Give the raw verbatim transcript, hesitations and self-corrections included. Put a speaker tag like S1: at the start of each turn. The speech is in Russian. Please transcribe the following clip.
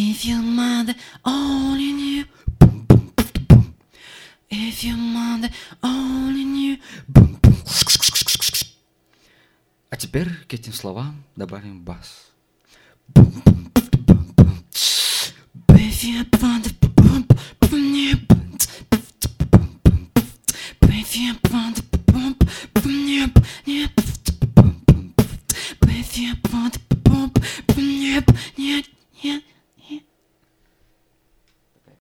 S1: If your mother only knew. If your mother only knew. А теперь к этим словам добавим бас. If your mother knew. If your mother knew. If your mother